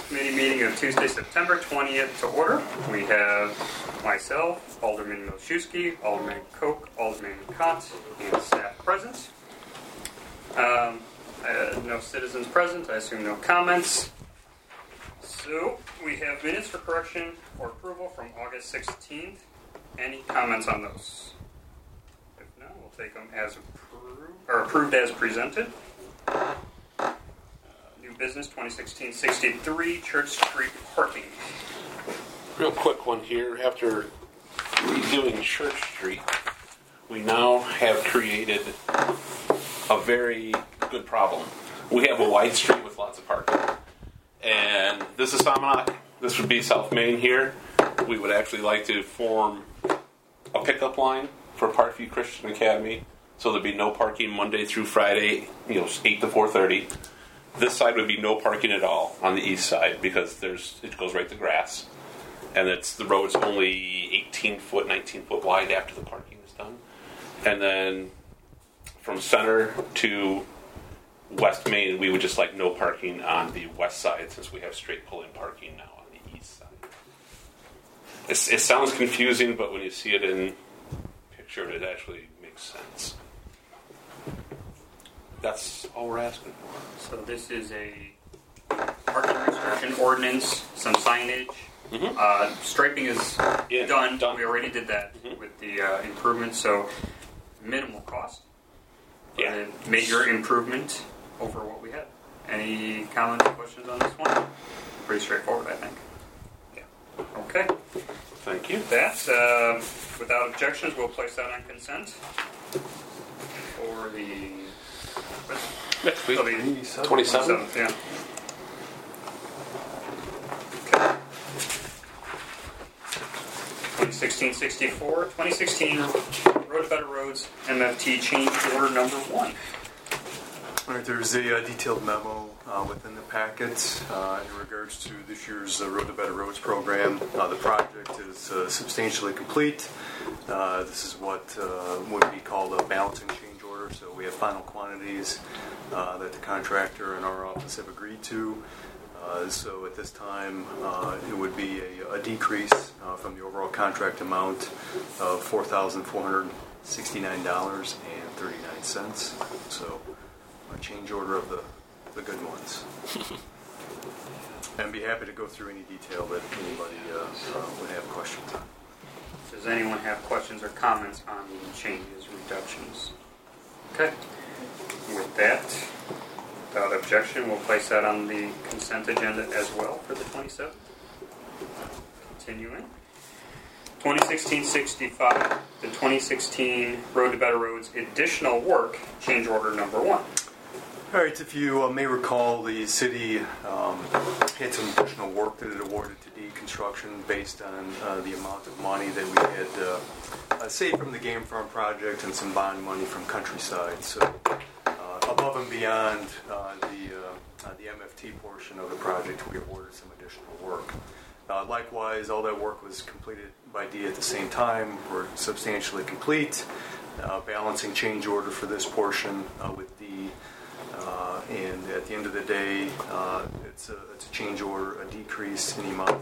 Committee meeting of Tuesday, September 20th to order. We have myself, Alderman Milszewski, Alderman Koch, Alderman Kott, and staff present. No citizens present. I assume no comments. So we have minutes for correction or approval from August 16th. Any comments on those? If not, we'll take them as approved as presented. New business 2016-63 Church Street parking. Real quick one here. After redoing Church Street, we now have created a very good problem. We have a wide street with lots of parking. And this is Somonauk. This would be South Main here. We would actually like to form a pickup line for Parkview Christian Academy, so there'd be no parking Monday through Friday, 8 to 4:30. This side would be no parking at all on the east side because it goes right to grass, and the road's only 18 foot, 19 foot wide after the parking is done. And then from center to West Main, we would just like no parking on the west side since we have straight pull-in parking now on the east side. It sounds confusing, but when you see it in picture, it actually makes sense. That's all we're asking for. So this is a parking restriction ordinance, some signage. Mm-hmm. Striping is done. We already did that with the improvements, so minimal cost. Yeah. A major improvement over what we had. Any comments or questions on this one? Pretty straightforward, I think. Yeah. Okay. Thank you. That, without objections, we'll place that on consent for the next week. 27th. Yeah. Okay. 2016-64, 2016 Road to Better Roads MFT change order number 1. All right, there's a detailed memo within the packet in regards to this year's Road to Better Roads program. The project is substantially complete. This is what would be called a balancing change order. So we have final quantities that the contractor and our office have agreed to. So at this time, it would be a decrease from the overall contract amount of $4,469.39. So a change order of the good ones. And be happy to go through any detail that anybody would have questions on. Does anyone have questions or comments on the changes, reductions? Okay. With that, without objection, we'll place that on the consent agenda as well for the 27th. Continuing. 2016-65, the 2016 Road to Better Roads additional work, change order number 1. All right, if you may recall, the city had some additional work that it awarded to D Construction based on the amount of money that we had saved from the Game Farm project and some bond money from Countryside. So above and beyond the MFT portion of the project, we awarded some additional work. Likewise, all that work was completed by D at the same time. We're substantially complete. Balancing change order for this portion with D. And at the end of the day, it's a change order, a decrease in the amount of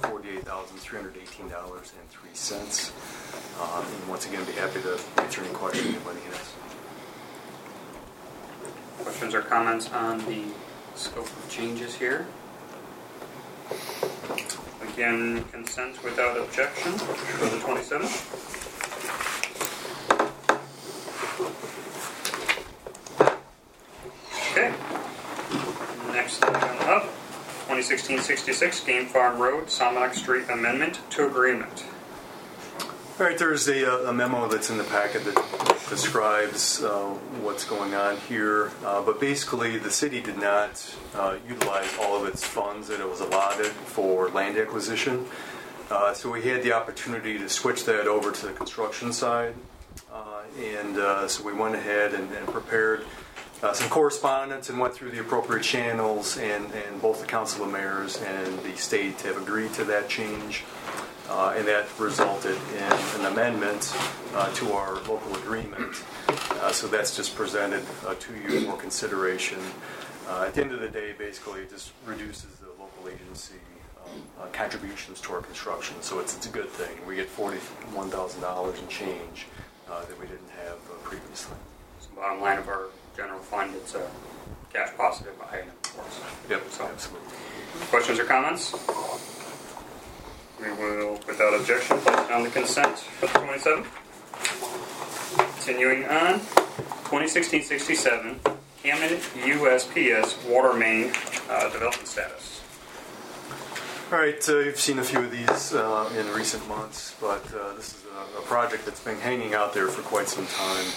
$48,318.03. And once again, be happy to answer any questions anybody has. Questions or comments on the scope of changes here? Again, consent without objection for the 27th. Okay. Next item up, 2016-66 Game Farm Road, Somonauk Street Amendment to Agreement. All right, there's a memo that's in the packet that describes what's going on here. But basically, the city did not utilize all of its funds that it was allotted for land acquisition. So we had the opportunity to switch that over to the construction side. So we went ahead and prepared some correspondence and went through the appropriate channels, and both the Council of Mayors and the state have agreed to that change. And that resulted in an amendment to our local agreement. So that's just presented to you for consideration. At the end of the day, basically, it just reduces the local agency contributions to our construction, so it's a good thing. We get $41,000 in change that we didn't have previously. So bottom line of our general fund, it's a cash positive item for us. Yep, so, absolutely. Questions or comments? We will, without objection, place it on the consent for the 27th. Continuing on, 2016-67, Camden USPS water main development status. All right, you've seen a few of these in recent months, but this is a project that's been hanging out there for quite some time.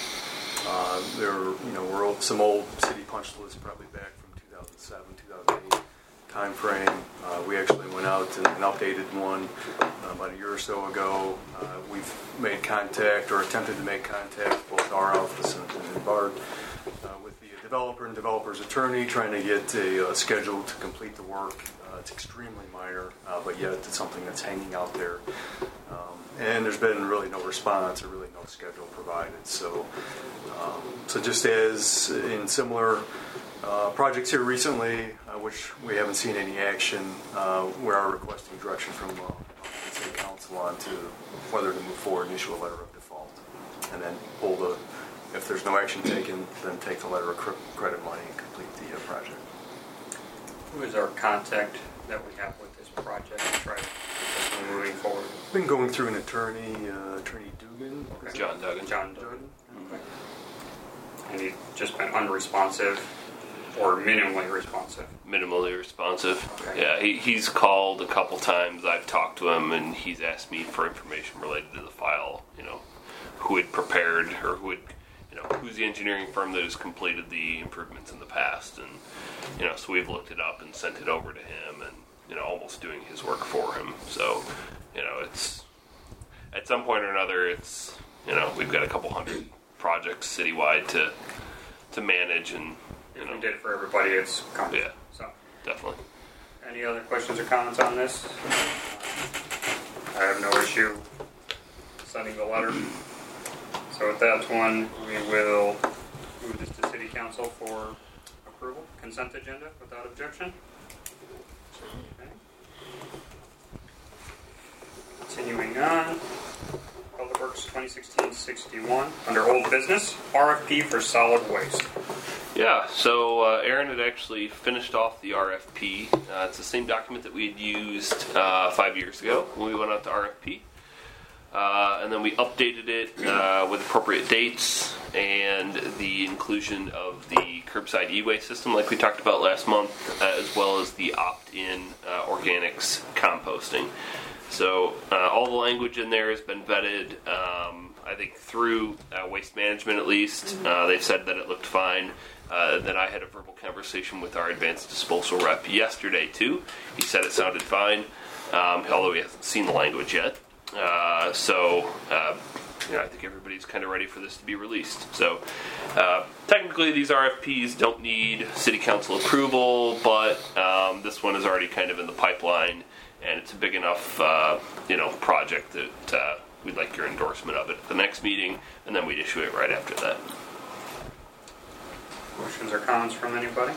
We're some old city punch lists, probably back from 2007, 2008 time frame. We actually went out and updated one about a year or so ago. We've made contact, or attempted to make contact, both our office and BART, with the developer and developer's attorney, trying to get a schedule to complete the work. It's extremely minor, but yet it's something that's hanging out there. And there's been really no response, or really no schedule provided. So just as in similar projects here recently, which we haven't seen any action, we are requesting direction from the City Council on to whether to move forward and issue a letter of default, and then if there's no action taken, then take the letter of credit money and complete the project. Who is our contact that we have with this project to try to get this moving forward? Been going through an attorney, Attorney Dugan. Okay. John Duggan. Okay. And he's just been unresponsive or minimally responsive? Minimally responsive. Okay. Yeah, he's called a couple times. I've talked to him, and he's asked me for information related to the file. Who had prepared, or who's the engineering firm that has completed the improvements in the past, and so we've looked it up and sent it over to him, and almost doing his work for him. So it's at some point or another, it's we've got a couple hundred projects citywide to manage, and if we did it for everybody, it's coming. Yeah, so definitely. Any other questions or comments on this? I have no issue sending the letter. So with that one, we will move this to City Council for approval. Consent agenda without objection. Okay. Continuing on, Public Works 2016-61, under old business, RFP for solid waste. Yeah, so Aaron had actually finished off the RFP. It's the same document that we had used 5 years ago when we went out to RFP. And then we updated it with appropriate dates and the inclusion of the curbside e-waste system like we talked about last month, as well as the opt-in organics composting. So all the language in there has been vetted, I think through Waste Management at least. They've said that it looked fine. Then I had a verbal conversation with our advanced disposal rep yesterday too. He said it sounded fine, although he hasn't seen the language yet. I think everybody's kind of ready for this to be released. So, technically, these RFPs don't need City Council approval, but this one is already kind of in the pipeline, and it's a big enough, project that we'd like your endorsement of it at the next meeting, and then we'd issue it right after that. Questions or comments from anybody?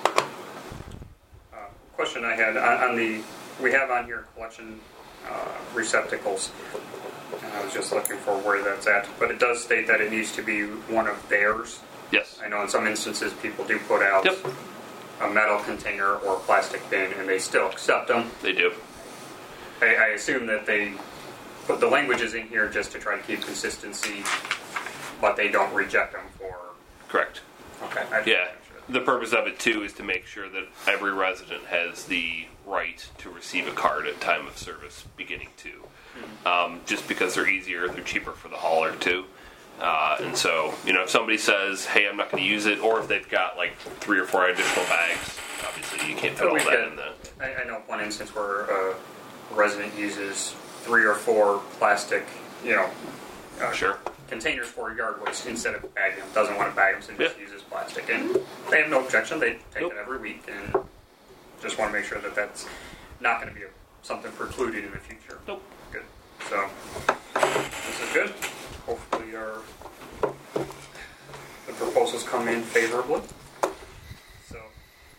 Question I had on we have on here collection receptacles, and I was just looking for where that's at, but it does state that it needs to be one of theirs. Yes. I know in some instances people do put out a metal container or a plastic bin, and they still accept them. They do. I assume that they put the languages in here just to try to keep consistency, but they don't reject them for... Correct. Okay. Yeah. The purpose of it, too, is to make sure that every resident has the right to receive a card at time of service beginning to. Just because they're easier, they're cheaper for the hauler, too. And so, if somebody says, hey, I'm not going to use it, or if they've got, 3 or 4 additional bags, obviously you can't fit all that in there. I know one instance where a resident uses 3 or 4 plastic, Sure. containers for yard waste instead of bagging them. Doesn't want to bag them, so just uses plastic. And they have no objection. They take it every week, and just want to make sure that that's not going to be something precluded in the future. Nope. Good. So this is good. Hopefully the proposals come in favorably. So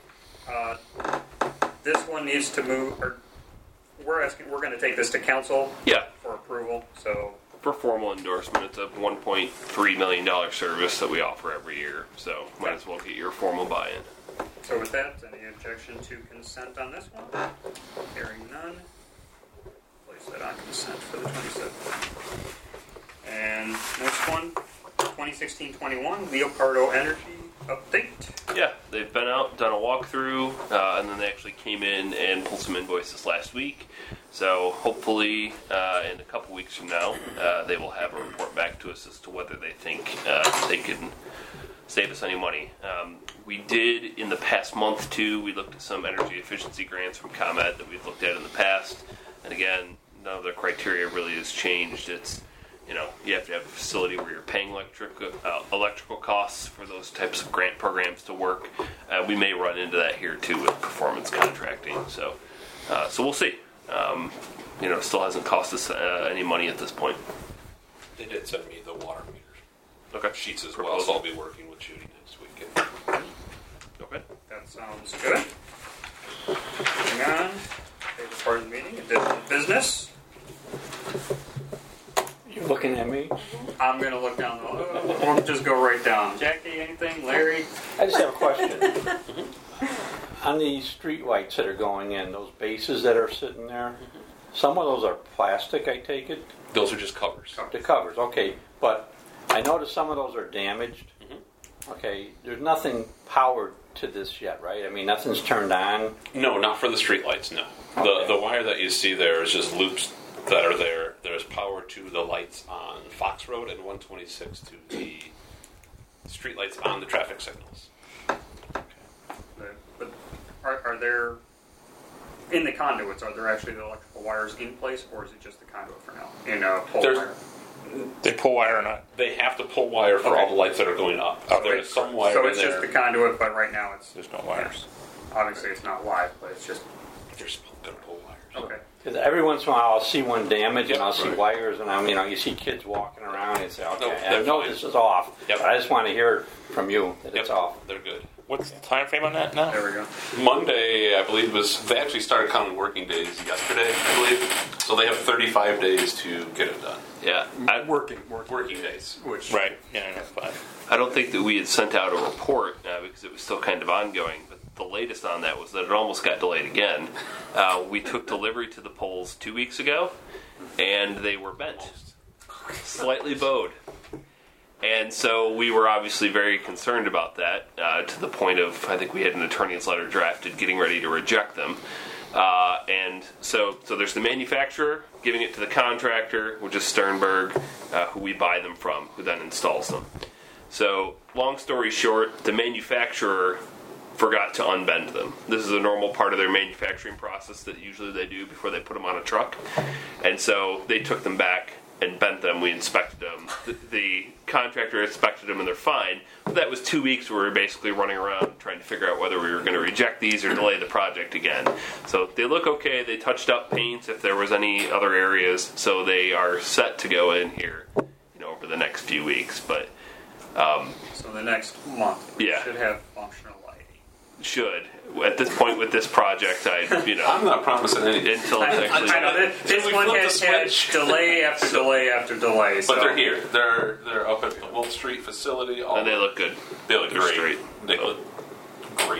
This one needs to move. Or we're going to take this to council. Yeah. For approval. So for formal endorsement, it's a $1.3 million service that we offer every year. So might as well get your formal buy-in. So with that, any objection to consent on this one? Hearing none. Place that on consent for the 27th. And next one, 2016-21 Leopardo Energy update. Yeah, they've been out, done a walkthrough, and then they actually came in and pulled some invoices last week. So hopefully in a couple weeks from now, they will have a report back to us as to whether they think they can save us any money. We did, in the past month, too, we looked at some energy efficiency grants from ComEd that we've looked at in the past. And again, none of their criteria really has changed. It's, you have to have a facility where you're paying electrical costs for those types of grant programs to work. We may run into that here, too, with performance contracting. So we'll see. Still hasn't cost us any money at this point. They did send me the water meters sheets as well, Proposal. so I'll be working with Judy next weekend. Okay, that sounds good. Moving on, favorite part of the meeting, additional business. You're looking at me? I'm going to look down we'll just go right down. Jackie, anything? Larry? I just have a question. On these street lights that are going in, those bases that are sitting there, some of those are plastic, I take it? Those are just covers. The covers, okay. But I noticed some of those are damaged. Okay, there's nothing powered to this yet, right? I mean, nothing's turned on. No, not for the streetlights, no. Okay. The wire that you see there is just loops that are there. There's power to the lights on Fox Road and 126 to the streetlights on the traffic signals. But are there, in the conduits, are there actually the electrical wires in place, or is it just the conduit for now? In a pole wire? They pull wire or not? They have to pull wire for all the lights that are going up. Okay. There's some wire So in it's there. just the conduit, but right now it's... There's no wires. Obviously it's not live, but it's just... They're going to pull wires. Okay. Because every once in a while I'll see one damaged and Yeah, I'll see right. wires and you see kids walking around and say, okay, No, I they're know fine. this is off. Yep. But I just want to hear from you that Yep, it's off. they're good. What's the time frame on that now? There we go. Monday, I believe, they actually started counting working days yesterday, I believe. So they have 35 days to get it done. Yeah, Working days. Which Right. Yeah, I know. Fine. I don't think that we had sent out a report because it was still kind of ongoing. But the latest on that was that it almost got delayed again. We took delivery to the poles 2 weeks ago, and they were bent, slightly bowed. And so we were obviously very concerned about that to the point of, I think we had an attorney's letter drafted getting ready to reject them. And so there's the manufacturer giving it to the contractor, which is Sternberg, who we buy them from, who then installs them. So long story short, the manufacturer forgot to unbend them. This is a normal part of their manufacturing process that usually they do before they put them on a truck. And so they took them back and bent them. We inspected them. The contractor inspected them and they're fine. But that was 2 weeks where we were basically running around trying to figure out whether we were going to reject these or delay the project again. So they look okay. They touched up paints if there was any other areas. So they are set to go in here, over the next few weeks. But So the next month we Yeah. should have functional lighting. should. At this point with this project, I'm not promising anything. until it's actually I know this we one flip the has had switch. delay after delay after delay. But they're here. They're up at the Wolf Street facility. and they look good. They look They're great. straight. They look great.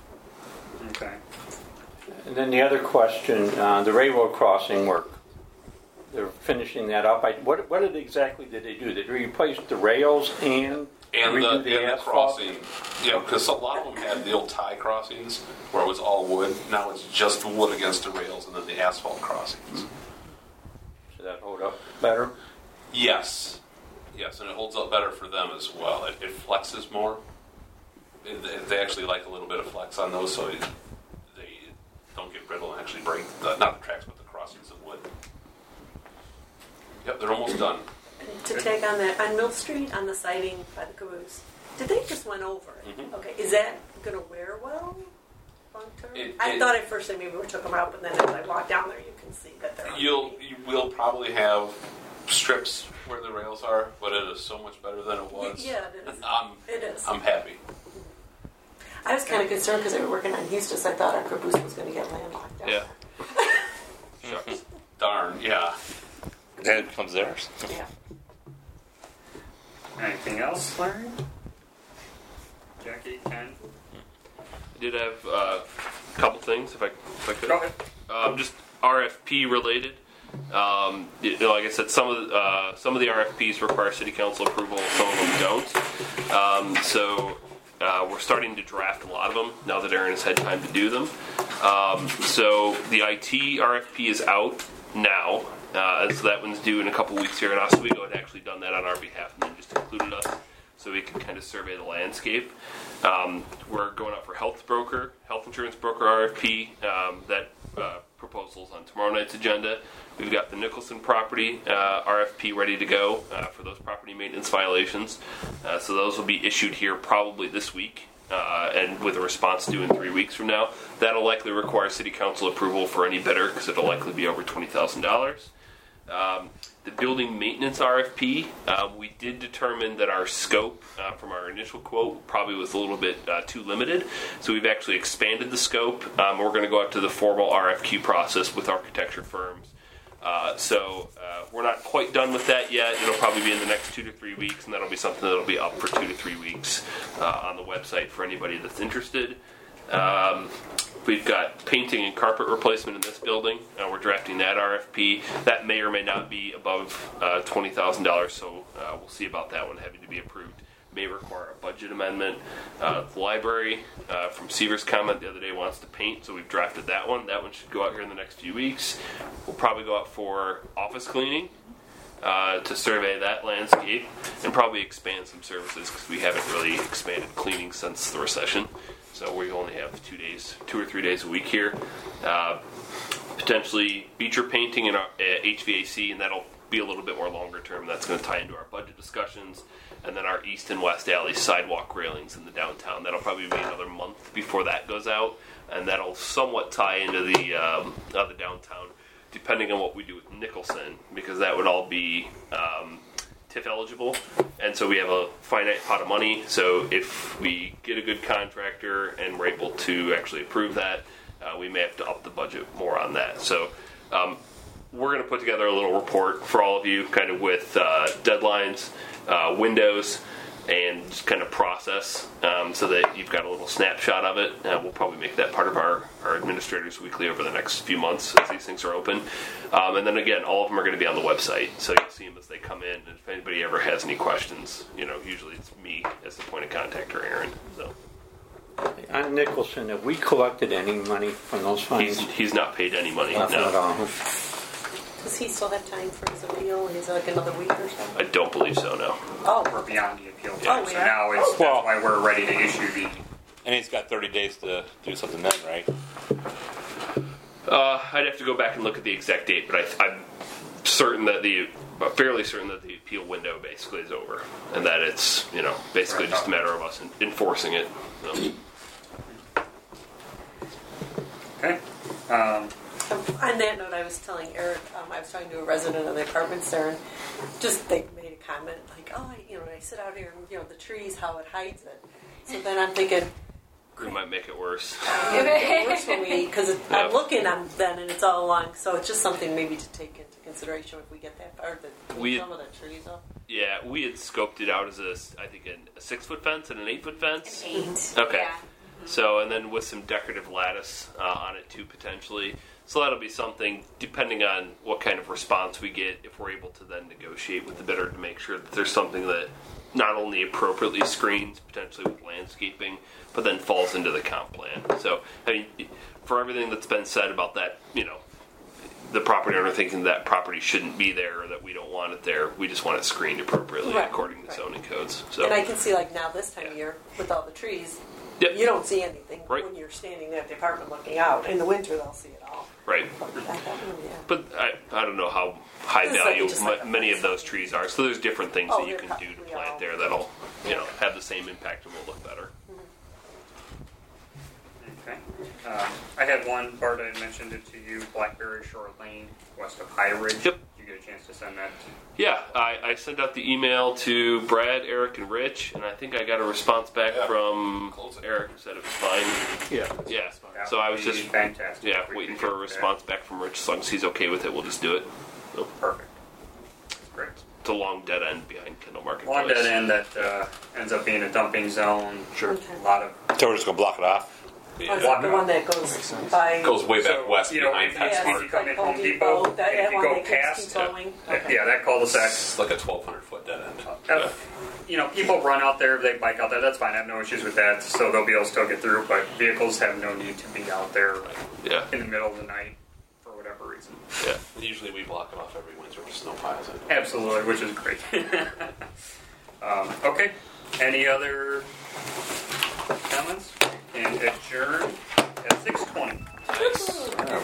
Okay. And then the other question, the railroad crossing work. They're finishing that up. What exactly did they do? Did they replace the rails and redo the asphalt? crossing. Because a lot of them had the old tie crossings where it was all wood. Now it's just wood against the rails and then the asphalt crossings. Should that hold up better? Yes, and it holds up better for them as well. It flexes more. They actually like a little bit of flex on those, so they don't get brittle and actually break. Not the tracks, but the crossings of wood. Yep, they're almost done. To take on that, on Mill Street, on the siding by the caboose, did they just went over it? Mhm. Okay, is that going to wear well long term? It- I it- thought at first they maybe we took them out, but then as I walk down there, you can see that they're. You will probably have strips where the rails are, but it is so much better than it was. Yeah, it is. I'm It is. happy. I was kind of concerned because they were working on Houston. I thought our caboose was going to get landlocked down Yeah. Shucks. Darn, yeah. Then it becomes theirs. there. Yeah. Anything else, Larry? Jackie, Ken? I did have a couple things, if I could. Go ahead. Just RFP related. Like I said, some of the RFPs require city council approval, some of them don't. So we're starting to draft a lot of them now that Aaron has had time to do them. So the IT RFP is out now. So that one's due in a couple weeks here, and Oswego had actually done that on our behalf and then just included us so we can kind of survey the landscape. We're going out for health insurance broker RFP. That proposal's on tomorrow night's agenda. We've got the Nicholson property RFP ready to go for those property maintenance violations. So those will be issued here probably this week. And with a response due in 3 weeks from now. That'll likely require city council approval for any bidder because it'll likely be over $20,000. The building maintenance RFP, we did determine that our scope from our initial quote probably was a little bit too limited. So we've actually expanded the scope. We're going to go out to the formal RFQ process with architecture firms. So we're not quite done with that yet. It'll probably be in the next 2 to 3 weeks, and that'll be something that'll be up for 2 to 3 weeks on the website for anybody that's interested. We've got painting and carpet replacement in this building. We're drafting that RFP. That may or may not be above $20,000, so we'll see about that one having to be approved. May require a budget amendment. The library, from Seaver's comment the other day, wants to paint, so we've drafted that one. That one should go out here in the next few weeks. We'll probably go out for office cleaning to survey that landscape and probably expand some services because we haven't really expanded cleaning since the recession. So we only have 2 or 3 days a week here. Potentially beacher painting and HVAC, and that'll be a little bit more longer term. That's going to tie into our budget discussions. And then our east and west alley sidewalk railings in the downtown. That'll probably be another month before that goes out, and that'll somewhat tie into the downtown, depending on what we do with Nicholson, because that would all be TIF eligible, and so we have a finite pot of money. So if we get a good contractor and we're able to actually approve that, we may have to up the budget more on that. So we're going to put together a little report for all of you, kind of with deadlines, windows, and just kind of process, so that you've got a little snapshot of it. We'll probably make that part of our administrators weekly over the next few months as these things are open. And then again, all of them are going to be on the website, so you'll see them as they come in. And if anybody ever has any questions, usually it's me as the point of contact or Aaron. So On Nicholson, have we collected any money from those funds? he's not paid any money. Nothing No. at all. Does he still have time for his appeal? Is it like another week or so? I don't believe so. No. Oh, We're beyond the appeal Oh, time, so yeah. now that's why we're ready to issue the. And he's got 30 days to do something then, right? I'd have to go back and look at the exact date, but I'm fairly certain that the appeal window basically is over, and that it's basically just a matter of us enforcing it. So. Okay. On that note, I was telling Eric, I was talking to a resident of the apartments there, and just they made a comment like, I sit out here and the trees, how it hides it. So then I'm thinking, We might make it worse. it works for me because I'm looking on then and it's all along. So it's just something maybe to take into consideration if we get that far. Some of the trees up. Yeah, we had scoped it out as a 6-foot fence and an 8-foot fence. An 8. Okay. Yeah. So, and then with some decorative lattice on it too, potentially. So that'll be something, depending on what kind of response we get, if we're able to then negotiate with the bidder to make sure that there's something that not only appropriately screens, potentially with landscaping, but then falls into the comp plan. So, for everything that's been said about that, the property owner thinking that property shouldn't be there or that we don't want it there, we just want it screened appropriately according to zoning codes. So, and I can see now this time of year with all the trees, Yep. you don't see anything Right. when you're standing there at the apartment looking out. In the winter, they'll see it all. Right. But I don't know how high It's value just like a many of fence. those trees are. So there's different things that you they're can do to probably plant all- there that'll have the same impact and will look better. Okay. I had one, Bart, I mentioned it to you, Blackberry Shore Lane, west of High Ridge. Yep. Did you get a chance to send that? Yeah, I sent out the email to Brad, Eric, and Rich, and I think I got a response back from Eric who said it was fine. Yeah. That So I was would be just fantastic. Yeah, if we waiting could for a get that. response back from Rich. As long as he's okay with it, we'll just do it. So, Perfect. Great. it's a long dead end behind Kendall Marketplace. One dead end that ends up being a dumping zone. Sure. Okay. A lot of So we're just gonna block it off. Oh, is that the one that goes by? Goes way back So, west you know, behind if PetSmart. you come in Home Depot, that if you one go that keeps past, going? Okay. yeah, that cul-de-sac. It's like a 1,200-foot dead end. You know, people run out there, they bike out there. That's fine. I have no issues with that. So they'll be able to still get through. But vehicles have no need to be out there Yeah. in the middle of the night for whatever reason. Yeah. Usually we block it off every winter with snow piles in. Absolutely, which is great. Okay. Any other comments? And adjourn at 6:20.